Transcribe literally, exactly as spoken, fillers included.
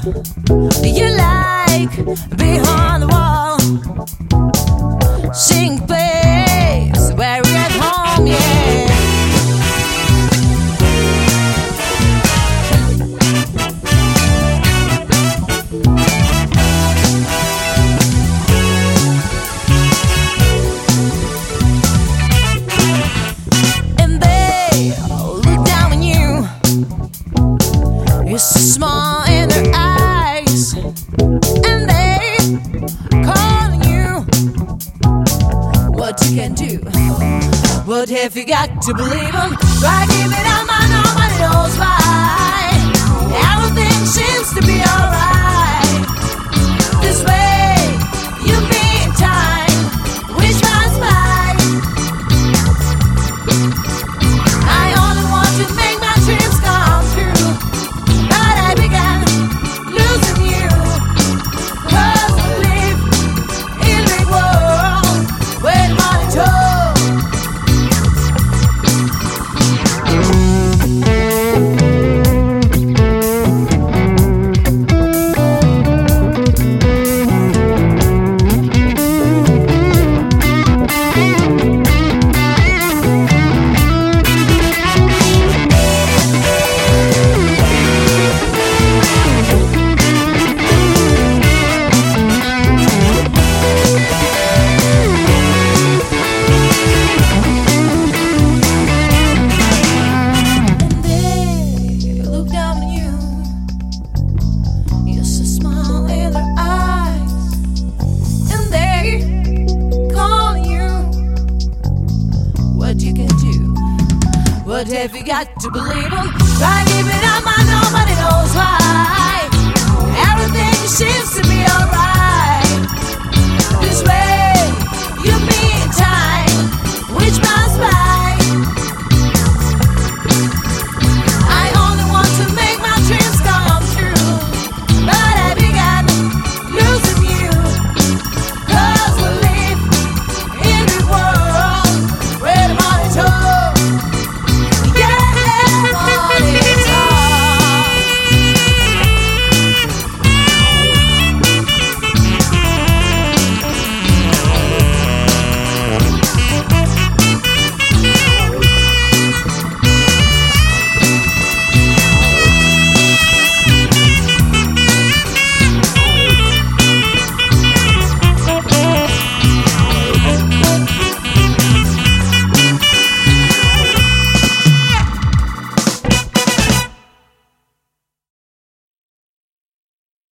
you like behind the wall, sing place where we're at home, yeah. And they look down on you. You're so small in their eyes, and they calling you. What you can do? What have you got to believe them? Try keep it on my nobody knows why. Everything seems to be alright. This way, you'll be in time. Wish pass by. I only want to make my dreams come true, but I began losing you. 'Cause I live in a big world where the money talks. What have you got to believe them? Try keep it on my nobody knows why.